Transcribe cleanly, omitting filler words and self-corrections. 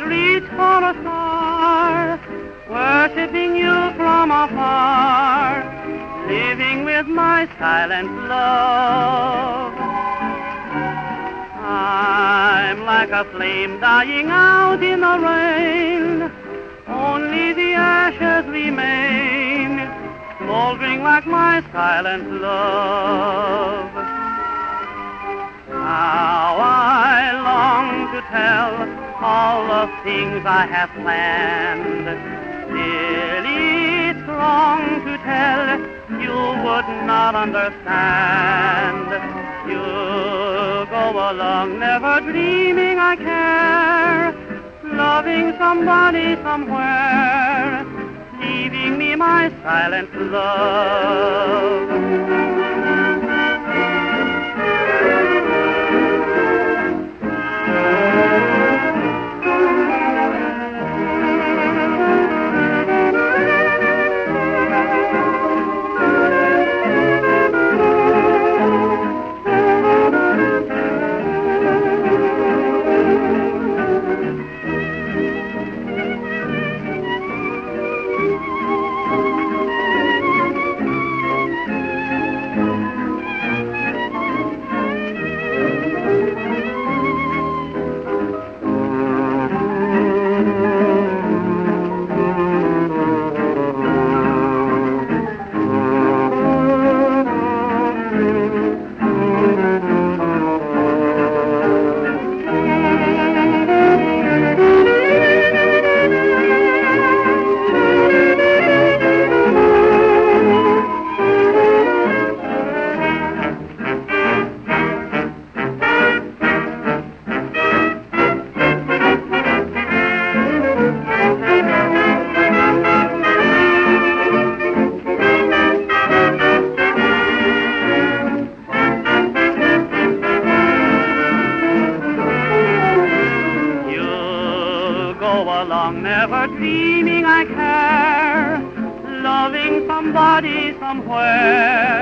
reach for a star, worshipping you from afar, living with my silent love. I'm like a flame dying out in the rain, only the ashes remain, smoldering like my silent love. How I long to tell all the things I have planned. Still, it's wrong to tell, you would not understand. You go along never dreaming I care, loving somebody somewhere, leaving me my silent love. Along, never dreaming I care, loving somebody somewhere,